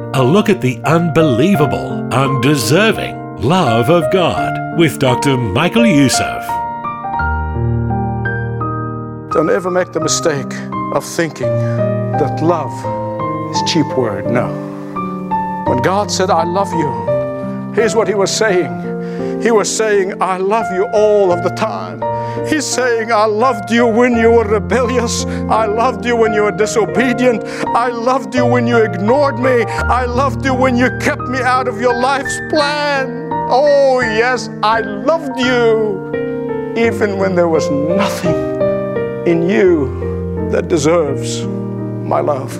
A look at the unbelievable, undeserving love of God with Dr. Michael Youssef. Don't ever make the mistake of thinking that love is a cheap word. No. When God said, I love you, here's what He was saying. He was saying, I love you all of the time. He's saying, I loved you when you were rebellious. I loved you when you were disobedient. I loved you when you ignored me. I loved you when you kept me out of your life's plan. Oh, yes, I loved you even when there was nothing in you that deserves my love.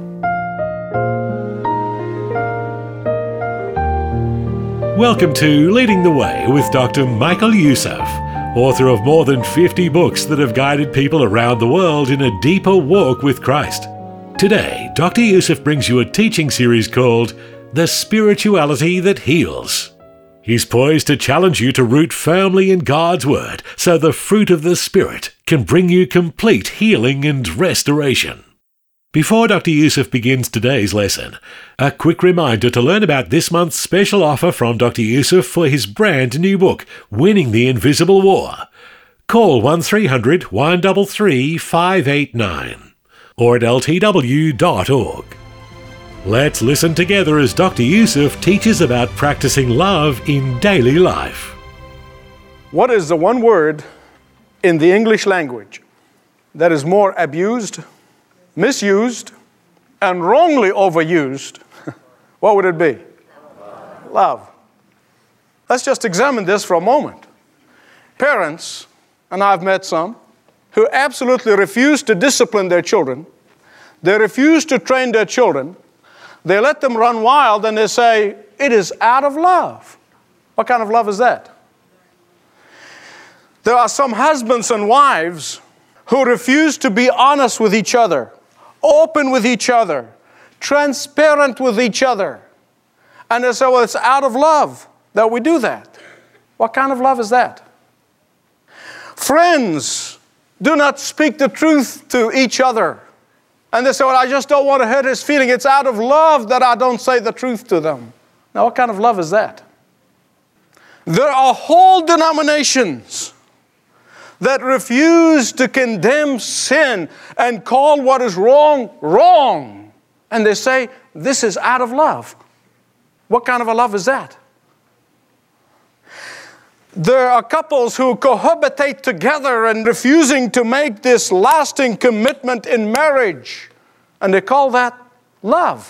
Welcome to Leading the Way with Dr. Michael Youssef, author of more than 50 books that have guided people around the world in a deeper walk with Christ. Today, Dr. Youssef brings you a teaching series called The Spirituality That Heals. He's poised to challenge you to root firmly in God's Word so the fruit of the Spirit can bring you complete healing and restoration. Before Dr. Youssef begins today's lesson, a quick reminder to learn about this month's special offer from Dr. Youssef for his brand new book, Winning the Invisible War. Call 1300-133-589 or at ltw.org. Let's listen together as Dr. Youssef teaches about practicing love in daily life. What is the one word in the English language that is more abused, misused, and wrongly overused? What would it be? Love. Let's just examine this for a moment. Parents, and I've met some, who absolutely refuse to discipline their children. They refuse to train their children. They let them run wild and they say, it is out of love. What kind of love is that? There are some husbands and wives who refuse to be honest with each other, open with each other, transparent with each other. And they say, well, it's out of love that we do that. What kind of love is that? Friends do not speak the truth to each other. And they say, well, I just don't want to hurt his feeling. It's out of love that I don't say the truth to them. Now, what kind of love is that? There are whole denominations that refuse to condemn sin and call what is wrong, wrong. And they say, this is out of love. What kind of a love is that? There are couples who cohabitate together and refusing to make this lasting commitment in marriage. And they call that love.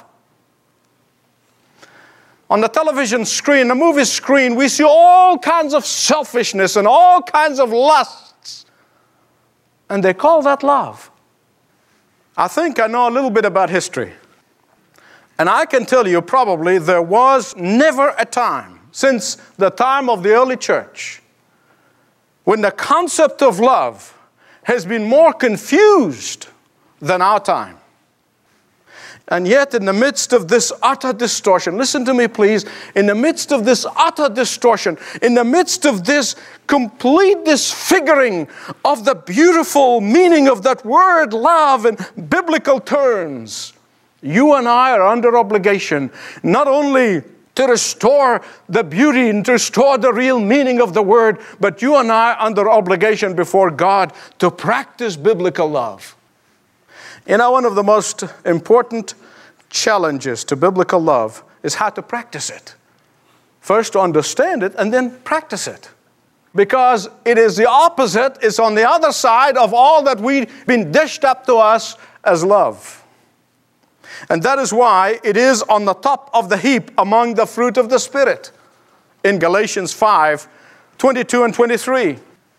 On the television screen, the movie screen, we see all kinds of selfishness and all kinds of lusts. And they call that love. I think I know a little bit about history. And I can tell you probably there was never a time since the time of the early church when the concept of love has been more confused than our time. And yet in the midst of this utter distortion, listen to me please, in the midst of this utter distortion, in the midst of this complete disfiguring of the beautiful meaning of that word love in biblical terms, you and I are under obligation not only to restore the beauty and to restore the real meaning of the word, but you and I are under obligation before God to practice biblical love. You know, one of the most important challenges to biblical love is how to practice it. First to understand it and then practice it. Because it is the opposite, it's on the other side of all that we've been dished up to us as love. And that is why it is on the top of the heap among the fruit of the Spirit in Galatians 5:22 and 23.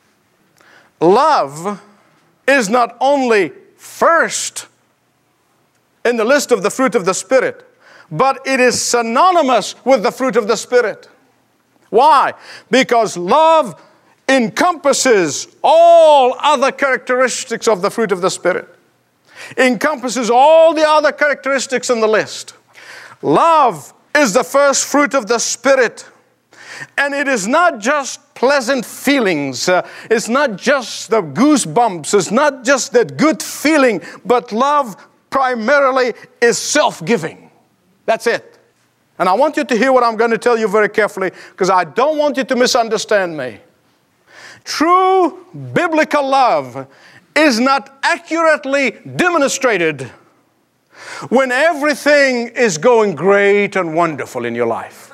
Love is not only first in the list of the fruit of the Spirit, but it is synonymous with the fruit of the Spirit. Why? Because love encompasses all other characteristics of the fruit of the Spirit. Encompasses all the other characteristics in the list. Love is the first fruit of the Spirit. And it is not just pleasant feelings. It's not just the goosebumps. It's not just that good feeling. But love primarily is self-giving. That's it. And I want you to hear what I'm going to tell you very carefully, because I don't want you to misunderstand me. True biblical love is not accurately demonstrated when everything is going great and wonderful in your life.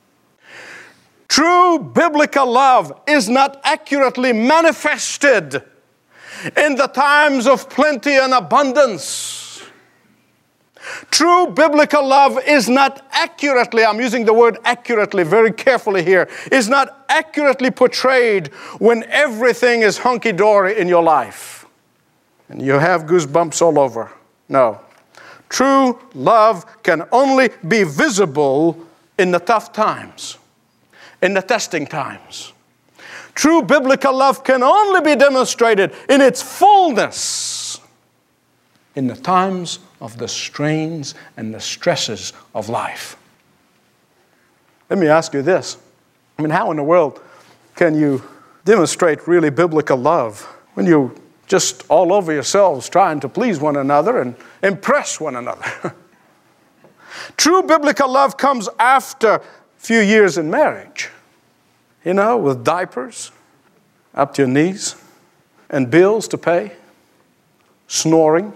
True biblical love is not accurately manifested in the times of plenty and abundance. True biblical love is not accurately, I'm using the word accurately very carefully here, is not accurately portrayed when everything is hunky-dory in your life and you have goosebumps all over. No. True love can only be visible in the tough times, in the testing times. True biblical love can only be demonstrated in its fullness in the times of the strains and the stresses of life. Let me ask you this. How in the world can you demonstrate really biblical love when you're just all over yourselves trying to please one another and impress one another? True biblical love comes after a few years in marriage. With diapers up to your knees and bills to pay, snoring,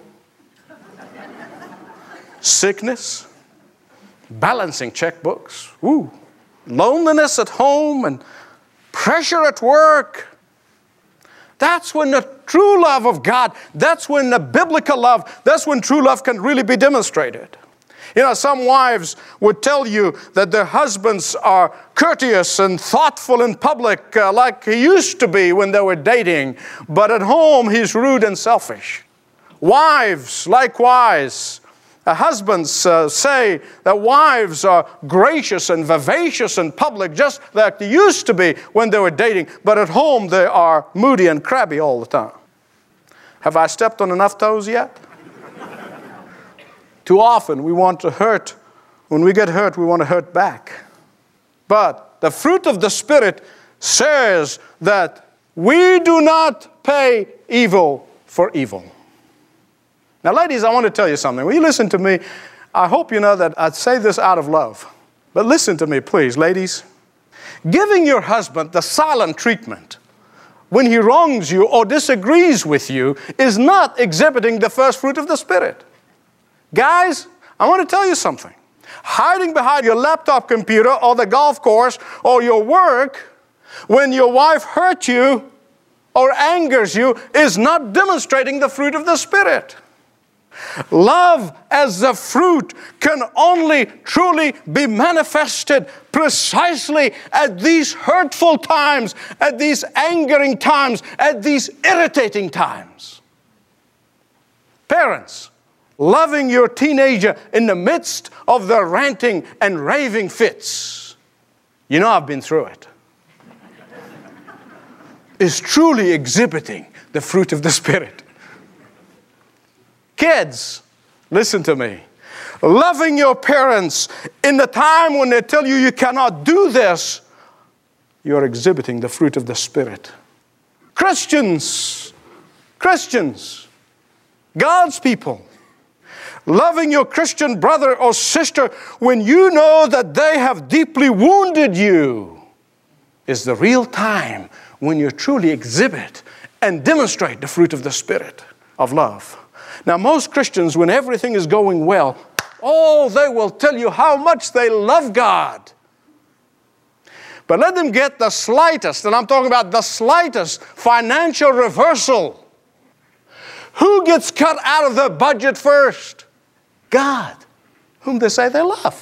sickness, balancing checkbooks, loneliness at home and pressure at work. That's when the true love of God, that's when the biblical love, that's when true love can really be demonstrated. Some wives would tell you that their husbands are courteous and thoughtful in public like he used to be when they were dating, but at home he's rude and selfish. Wives, likewise, husbands say that wives are gracious and vivacious in public just like they used to be when they were dating, but at home they are moody and crabby all the time. Have I stepped on enough toes yet? Too often we want to hurt. When we get hurt, we want to hurt back. But the fruit of the Spirit says that we do not pay evil for evil. Now, ladies, I want to tell you something. When you listen to me, I hope you know that I say this out of love. But listen to me, please, ladies. Giving your husband the silent treatment when he wrongs you or disagrees with you is not exhibiting the first fruit of the Spirit. Guys, I want to tell you something. Hiding behind your laptop computer or the golf course or your work when your wife hurts you or angers you is not demonstrating the fruit of the Spirit. Love as the fruit can only truly be manifested precisely at these hurtful times, at these angering times, at these irritating times. Parents, loving your teenager in the midst of the ranting and raving fits, I've been through it, is truly exhibiting the fruit of the Spirit. Kids, listen to me. Loving your parents in the time when they tell you cannot do this, you're exhibiting the fruit of the Spirit. Christians, God's people, loving your Christian brother or sister when you know that they have deeply wounded you is the real time when you truly exhibit and demonstrate the fruit of the Spirit of love. Now, most Christians, when everything is going well, they will tell you how much they love God. But let them get the slightest, and I'm talking about the slightest financial reversal. Who gets cut out of the budget first? God, whom they say they love.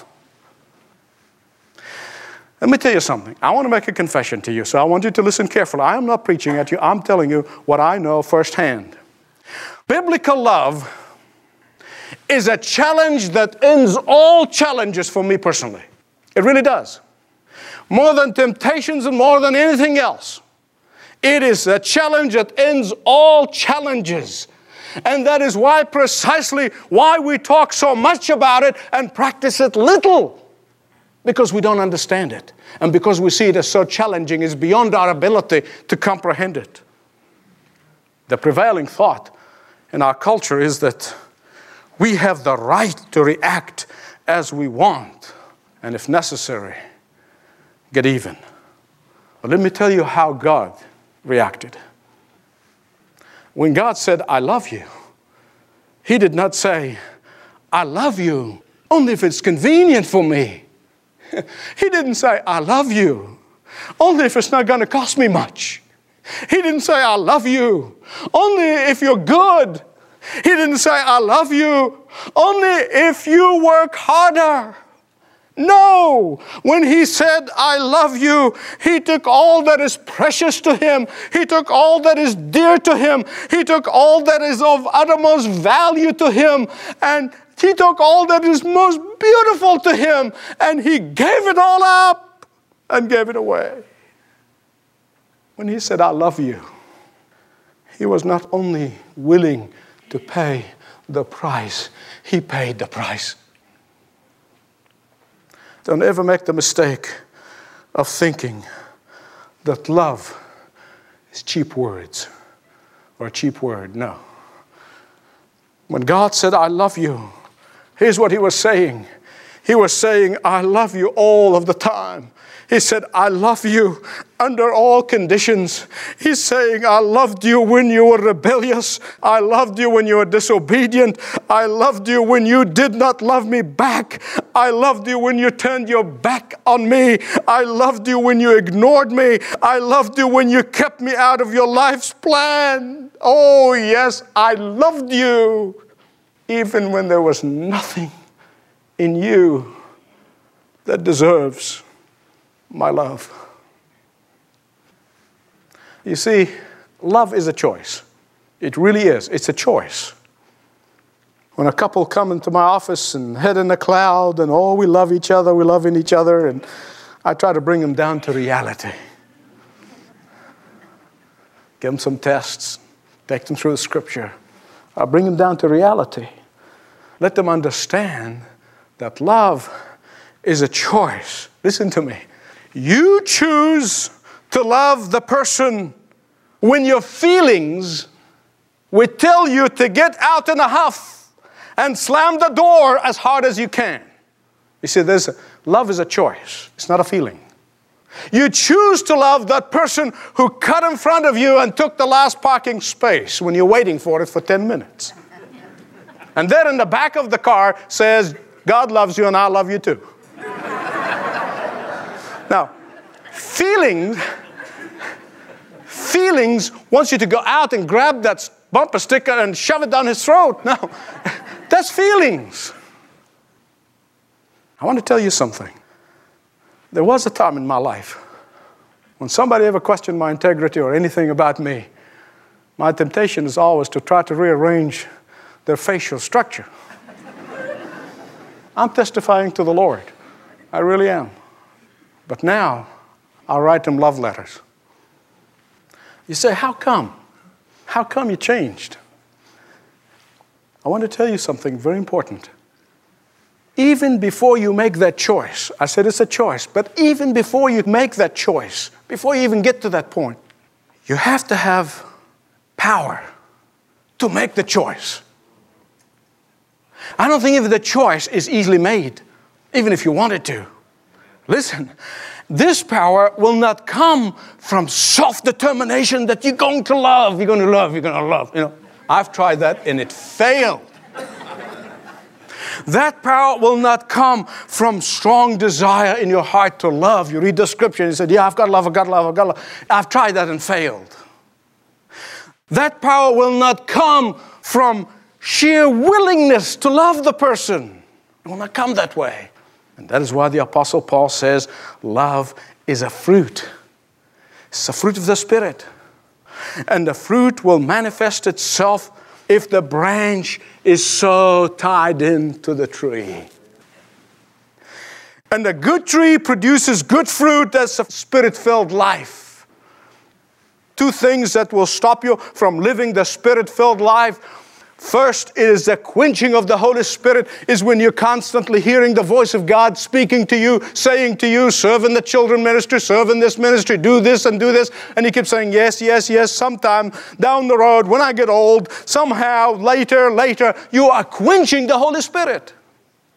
Let me tell you something. I want to make a confession to you, so I want you to listen carefully. I am not preaching at you. I'm telling you what I know firsthand. Biblical love is a challenge that ends all challenges for me personally. It really does. More than temptations and more than anything else. It is a challenge that ends all challenges. And that is precisely why we talk so much about it and practice it little. Because we don't understand it. And because we see it as so challenging, it's beyond our ability to comprehend it. The prevailing thought in our culture is that we have the right to react as we want and if necessary, get even. But let me tell you how God reacted. When God said, I love you, He did not say, I love you only if it's convenient for me. He didn't say, I love you only if it's not going to cost me much. He didn't say, I love you only if you're good. He didn't say, I love you only if you work harder. No, when He said, I love you, He took all that is precious to Him. He took all that is dear to Him. He took all that is of uttermost value to Him. And He took all that is most beautiful to Him. And He gave it all up and gave it away. When He said, I love you, He was not only willing to pay the price, He paid the price. Don't ever make the mistake of thinking that love is cheap words or a cheap word. No. When God said, I love you, here's what He was saying. He was saying, I love you all of the time. He said, I love you under all conditions. He's saying, I loved you when you were rebellious. I loved you when you were disobedient. I loved you when you did not love me back. I loved you when you turned your back on me. I loved you when you ignored me. I loved you when you kept me out of your life's plan. Oh, yes, I loved you even when there was nothing in you that deserves my love. You see, love is a choice. It really is. It's a choice. When a couple come into my office and head in the cloud and, oh, we love each other, we're loving each other, and I try to bring them down to reality. Give them some tests, take them through the Scripture. I bring them down to reality. Let them understand that love is a choice. Listen to me. You choose to love the person when your feelings would tell you to get out in a huff and slam the door as hard as you can. You see, love is a choice. It's not a feeling. You choose to love that person who cut in front of you and took the last parking space when you're waiting for it for 10 minutes. And there in the back of the car says, God loves you and I love you too. Now, feelings wants you to go out and grab that bumper sticker and shove it down his throat. No, that's feelings. I want to tell you something. There was a time in my life when somebody ever questioned my integrity or anything about me, my temptation is always to try to rearrange their facial structure. I'm testifying to the Lord. I really am. But now, I'll write them love letters. You say, how come? How come you changed? I want to tell you something very important. Even before you make that choice, I said it's a choice, but even before you make that choice, before you even get to that point, you have to have power to make the choice. I don't think if the choice is easily made, even if you wanted to. Listen, this power will not come from self-determination that you're going to love, you're going to love, you're going to love. You know, I've tried that and it failed. That power will not come from strong desire in your heart to love. You read the Scripture and you said, yeah, I've got to love, I've got to love, I've got to love. I've tried that and failed. That power will not come from sheer willingness to love the person. It will not come that way. And that is why the Apostle Paul says, love is a fruit. It's a fruit of the Spirit. And the fruit will manifest itself if the branch is so tied into the tree. And a good tree produces good fruit. That's a Spirit-filled life. Two things that will stop you from living the Spirit-filled life. First is the quenching of the Holy Spirit is when you're constantly hearing the voice of God speaking to you, saying to you, serve in the children ministry, serve in this ministry, do this and do this. And you keep saying, yes, yes, yes, sometime down the road, when I get old, somehow, later, you are quenching the Holy Spirit.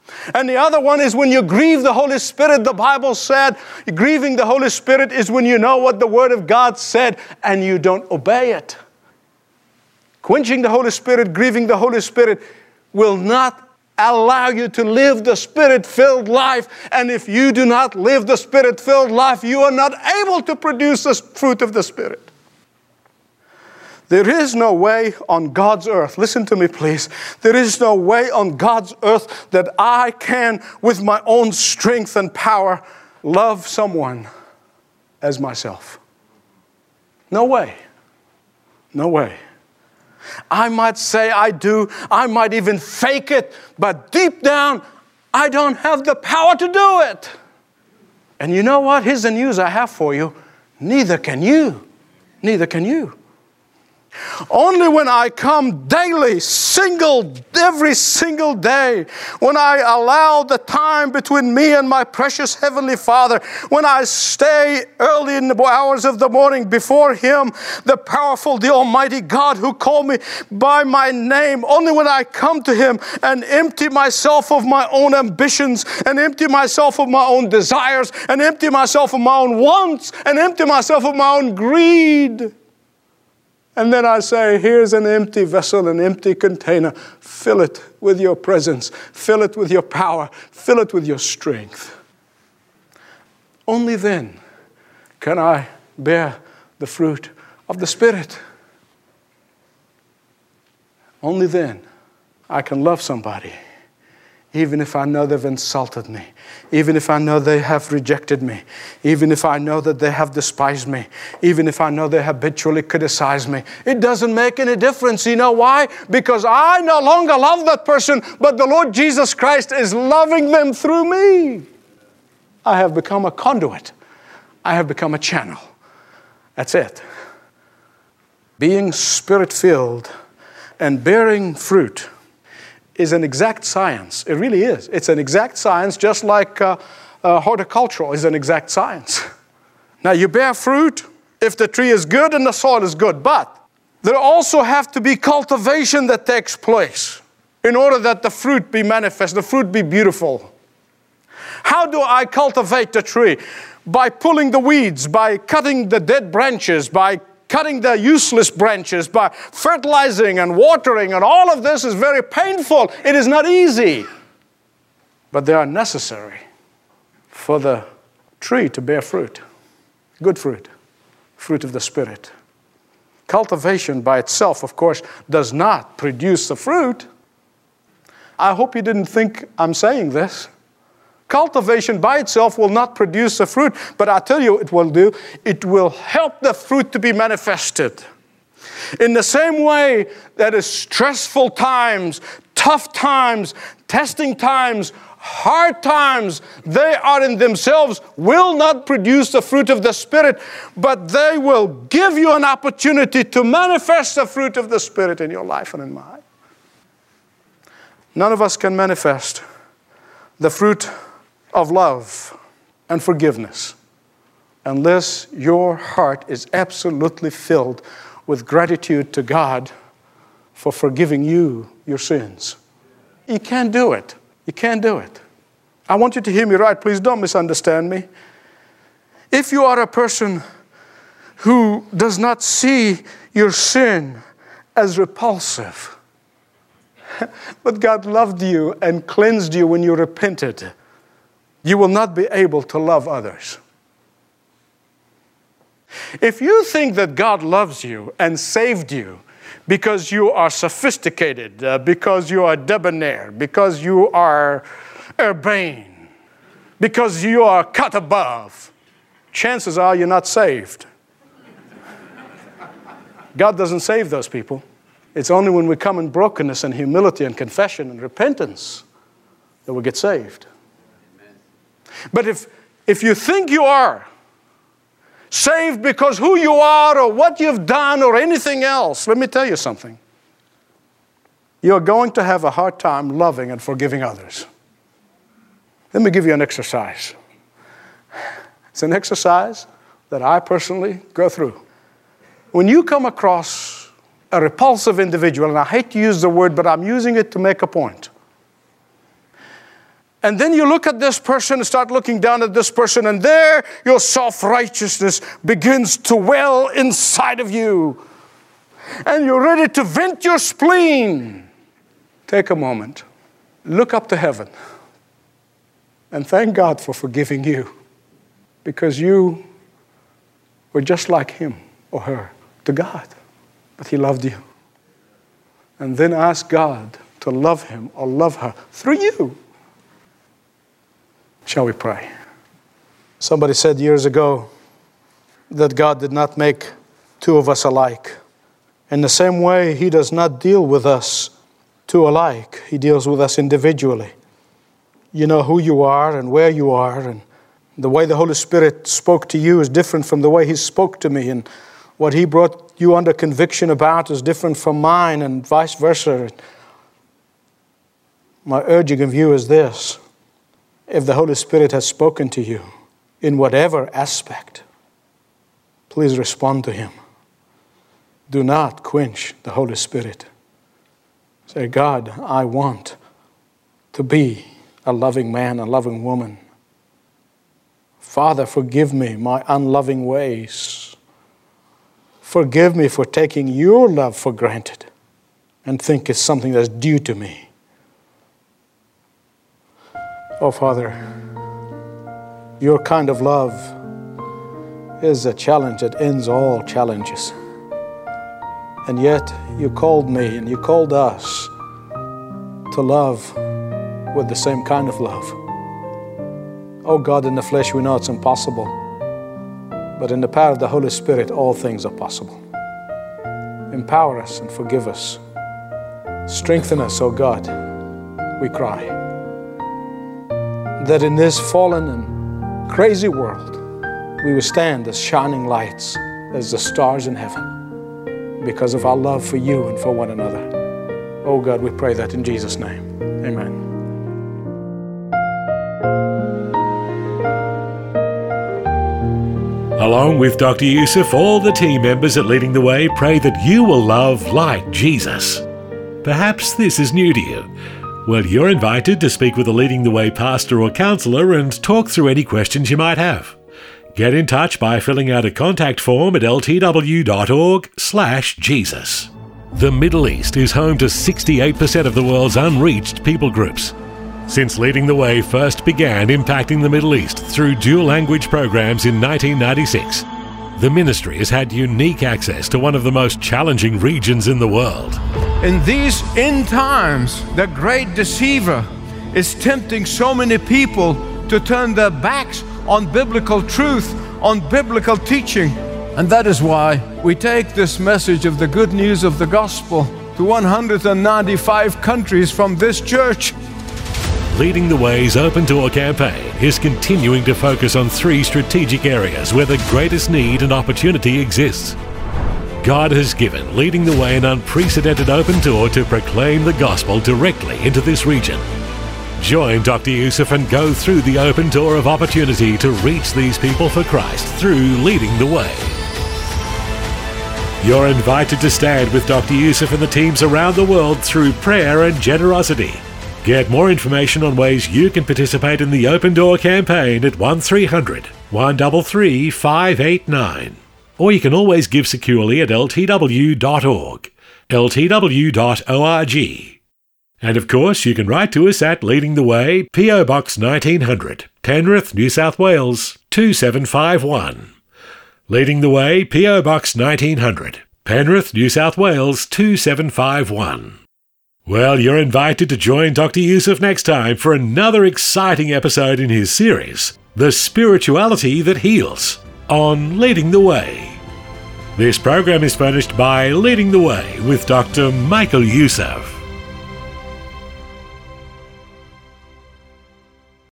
And the other one is when you grieve the Holy Spirit. The Bible said grieving the Holy Spirit is when you know what the Word of God said and you don't obey it. Quenching the Holy Spirit, grieving the Holy Spirit will not allow you to live the Spirit-filled life. And if you do not live the Spirit-filled life, you are not able to produce the fruit of the Spirit. There is no way on God's earth, listen to me please, there is no way on God's earth that I can, with my own strength and power, love someone as myself. No way. No way. I might say I do, I might even fake it, but deep down, I don't have the power to do it. And you know what? Here's the news I have for you. Neither can you. Neither can you. Only when I come daily, every single day, when I allow the time between me and my precious Heavenly Father, when I stay early in the hours of the morning before Him, the powerful, the Almighty God who called me by my name, only when I come to Him and empty myself of my own ambitions and empty myself of my own desires and empty myself of my own wants and empty myself of my own greed. And then I say, here's an empty vessel, an empty container. Fill it with your presence. Fill it with your power. Fill it with your strength. Only then can I bear the fruit of the Spirit. Only then I can love somebody, even if I know they've insulted me, even if I know they have rejected me, even if I know that they have despised me, even if I know they habitually criticize me. It doesn't make any difference. You know why? Because I no longer love that person, but the Lord Jesus Christ is loving them through me. I have become a conduit. I have become a channel. That's it. Being Spirit-filled and bearing fruit is an exact science. It really is. It's an exact science, just like horticultural is an exact science. Now, you bear fruit if the tree is good and the soil is good, but there also have to be cultivation that takes place in order that the fruit be manifest, the fruit be beautiful. How do I cultivate the tree? By pulling the weeds, by cutting the dead branches, by cutting the useless branches, by fertilizing and watering, and all of this is very painful. It is not easy, but they are necessary for the tree to bear fruit, good fruit, fruit of the Spirit. Cultivation by itself, of course, does not produce the fruit. I hope you didn't think I'm saying this. Cultivation by itself will not produce the fruit, but I tell you it will do. It will help the fruit to be manifested. In the same way that is stressful times, tough times, testing times, hard times, they are in themselves will not produce the fruit of the Spirit, but they will give you an opportunity to manifest the fruit of the Spirit in your life and in mine. None of us can manifest the fruit of love and forgiveness unless your heart is absolutely filled with gratitude to God for forgiving you your sins. You can't do it. You can't do it. I want you to hear me right. Please don't misunderstand me. If you are a person who does not see your sin as repulsive, but God loved you and cleansed you when you repented, you will not be able to love others. If you think that God loves you and saved you because you are sophisticated, because you are debonair, because you are urbane, because you are cut above, chances are you're not saved. God doesn't save those people. It's only when we come in brokenness and humility and confession and repentance that we get saved. But if you think you are saved because who you are or what you've done or anything else, let me tell you something. You're going to have a hard time loving and forgiving others. Let me give you an exercise. It's an exercise that I personally go through. When you come across a repulsive individual, and I hate to use the word, but I'm using it to make a point. And then you look at this person and start looking down at this person, and there your self-righteousness begins to well inside of you. And you're ready to vent your spleen. Take a moment. Look up to heaven. And thank God for forgiving you. Because you were just like him or her to God. But he loved you. And then ask God to love him or love her through you. Shall we pray? Somebody said years ago that God did not make two of us alike. In the same way, he does not deal with us two alike. He deals with us individually. You know who you are and where you are, and the way the Holy Spirit spoke to you is different from the way he spoke to me, and what he brought you under conviction about is different from mine, and vice versa. My urging of you is this: if the Holy Spirit has spoken to you in whatever aspect, please respond to him. Do not quench the Holy Spirit. Say, God, I want to be a loving man, a loving woman. Father, forgive me my unloving ways. Forgive me for taking your love for granted and think it's something that's due to me. Oh, Father, your kind of love is a challenge that ends all challenges. And yet you called me and you called us to love with the same kind of love. Oh God, in the flesh we know it's impossible. But in the power of the Holy Spirit, all things are possible. Empower us and forgive us. Strengthen us, oh God, we cry. That in this fallen and crazy world, we will stand as shining lights, as the stars in heaven, because of our love for you and for one another. Oh God, we pray that in Jesus' name. Amen. Along with Dr. Youssef, all the team members at Leading the Way pray that you will love like Jesus. Perhaps this is new to you. Well, you're invited to speak with a Leading the Way pastor or counselor and talk through any questions you might have. Get in touch by filling out a contact form at ltw.org/Jesus. The Middle East is home to 68% of the world's unreached people groups. Since Leading the Way first began impacting the Middle East through dual language programs in 1996, the ministry has had unique access to one of the most challenging regions in the world. In these end times, the great deceiver is tempting so many people to turn their backs on biblical truth, on biblical teaching. And that is why we take this message of the good news of the gospel to 195 countries from this church. Leading the Way's Open Door campaign is continuing to focus on 3 strategic areas where the greatest need and opportunity exists. God has given Leading the Way an unprecedented open door to proclaim the gospel directly into this region. Join Dr. Youssef and go through the open door of opportunity to reach these people for Christ through Leading the Way. You're invited to stand with Dr. Youssef and the teams around the world through prayer and generosity. Get more information on ways you can participate in the Open Door campaign at 1300-133-589. Or you can always give securely at ltw.org, ltw.org. And of course, you can write to us at Leading the Way, P.O. Box 1900, Penrith, New South Wales, 2751. Leading the Way, P.O. Box 1900, Penrith, New South Wales, 2751. Well, you're invited to join Dr. Youssef next time for another exciting episode in his series, The Spirituality That Heals, on Leading the Way. This program is furnished by Leading the Way with Dr. Michael Youssef.